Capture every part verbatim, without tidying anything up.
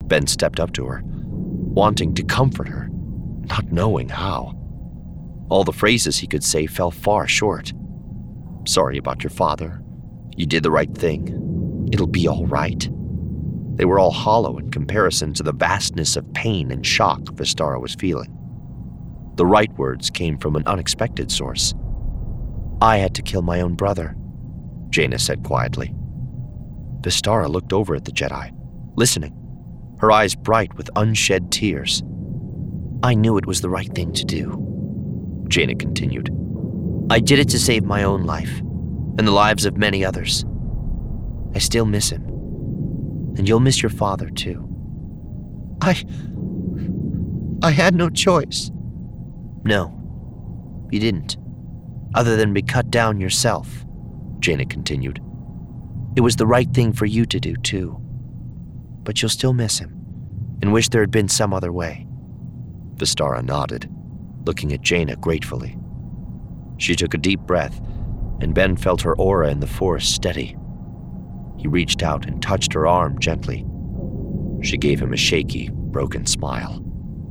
Ben stepped up to her, wanting to comfort her, not knowing how. All the phrases he could say fell far short. Sorry about your father. You did the right thing. It'll be all right. They were all hollow in comparison to the vastness of pain and shock Vistara was feeling. The right words came from an unexpected source. I had to kill my own brother, Jaina said quietly. Vistara looked over at the Jedi, listening, her eyes bright with unshed tears. I knew it was the right thing to do, Jaina continued. I did it to save my own life, and the lives of many others. I still miss him, and you'll miss your father too. I... I had no choice. No, you didn't, other than be cut down yourself, Jaina continued. It was the right thing for you to do too, but you'll still miss him, and wish there had been some other way. Vistara nodded, looking at Jaina gratefully. She took a deep breath, and Ben felt her aura in the Force steady. He reached out and touched her arm gently. She gave him a shaky, broken smile.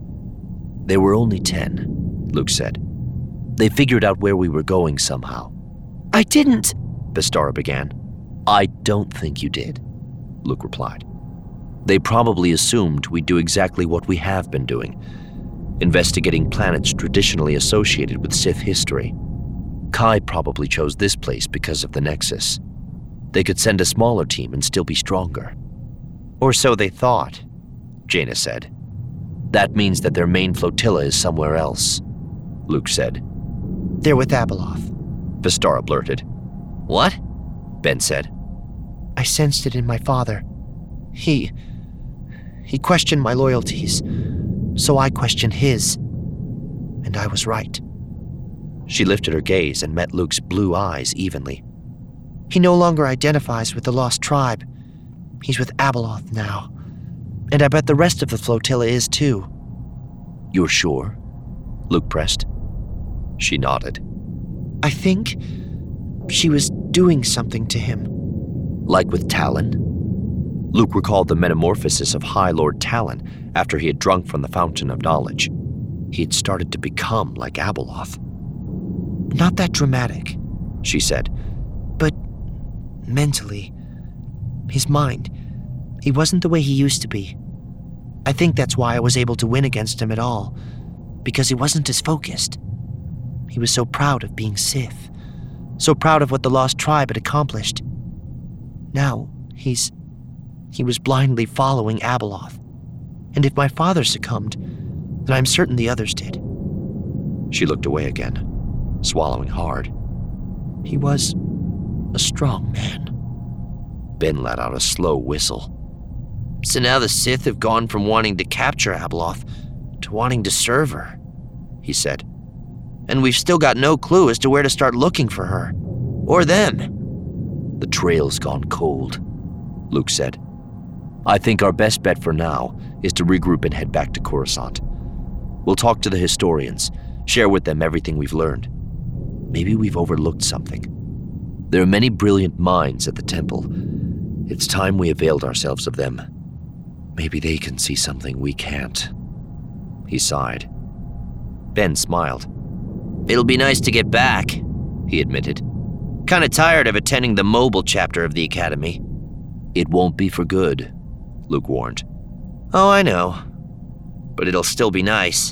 They were only ten, Luke said. They figured out where we were going somehow. I didn't, Vistara began. I don't think you did, Luke replied. They probably assumed we'd do exactly what we have been doing, investigating planets traditionally associated with Sith history. Kai probably chose this place because of the Nexus. They could send a smaller team and still be stronger. Or so they thought, Jaina said. That means that their main flotilla is somewhere else, Luke said. They're with Abeloth, Vistara blurted. What? Ben said. I sensed it in my father. He... He questioned my loyalties, so I questioned his. And I was right. She lifted her gaze and met Luke's blue eyes evenly. He no longer identifies with the Lost Tribe. He's with Abeloth now. And I bet the rest of the flotilla is too. You're sure? Luke pressed. She nodded. I think she was doing something to him. Like with Talon? Luke recalled the metamorphosis of High Lord Talon after he had drunk from the Fountain of Knowledge. He had started to become like Abeloth. Not that dramatic, she said, but mentally, his mind, he wasn't the way he used to be. I think that's why I was able to win against him at all, because he wasn't as focused. He was so proud of being Sith, so proud of what the Lost Tribe had accomplished. Now, he's... he was blindly following Abeloth. And if my father succumbed, then I'm certain the others did. She looked away again, swallowing hard. He was a strong man. Ben let out a slow whistle. So now the Sith have gone from wanting to capture Abeloth to wanting to serve her, he said. And we've still got no clue as to where to start looking for her. Or them. The trail's gone cold, Luke said. I think our best bet for now is to regroup and head back to Coruscant. We'll talk to the historians, share with them everything we've learned. Maybe we've overlooked something. There are many brilliant minds at the temple. It's time we availed ourselves of them. Maybe they can see something we can't. He sighed. Ben smiled. It'll be nice to get back, he admitted. Kinda tired of attending the mobile chapter of the Academy. It won't be for good, Luke warned. Oh, I know. But it'll still be nice.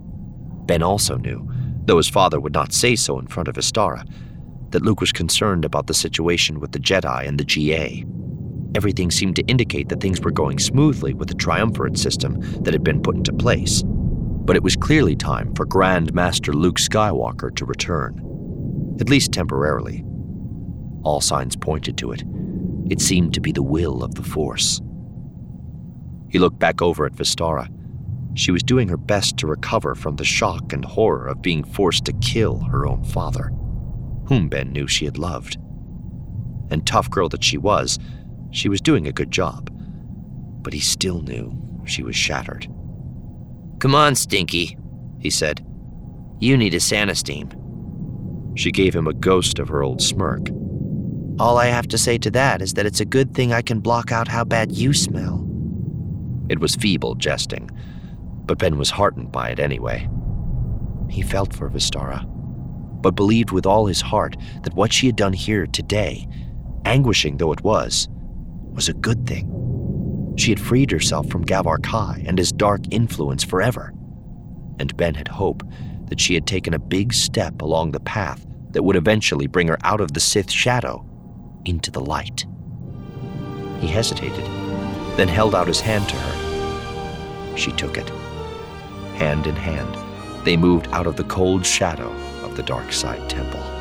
Ben also knew, though his father would not say so in front of Vistara, that Luke was concerned about the situation with the Jedi and the G A. Everything seemed to indicate that things were going smoothly with the triumvirate system that had been put into place. But it was clearly time for Grand Master Luke Skywalker to return, at least temporarily. All signs pointed to it. It seemed to be the will of the Force. He looked back over at Vistara. She was doing her best to recover from the shock and horror of being forced to kill her own father, whom Ben knew she had loved. And tough girl that she was, she was doing a good job. But he still knew she was shattered. Come on, Stinky, he said. You need a Sanasteam. She gave him a ghost of her old smirk. All I have to say to that is that it's a good thing I can block out how bad you smell. It was feeble jesting, but Ben was heartened by it anyway. He felt for Vistara, but believed with all his heart that what she had done here today, anguishing though it was, was a good thing. She had freed herself from Gavar Kai and his dark influence forever, and Ben had hoped that she had taken a big step along the path that would eventually bring her out of the Sith shadow into the light. He hesitated, then held out his hand to her. She took it. Hand in hand, they moved out of the cold shadow of the dark side temple.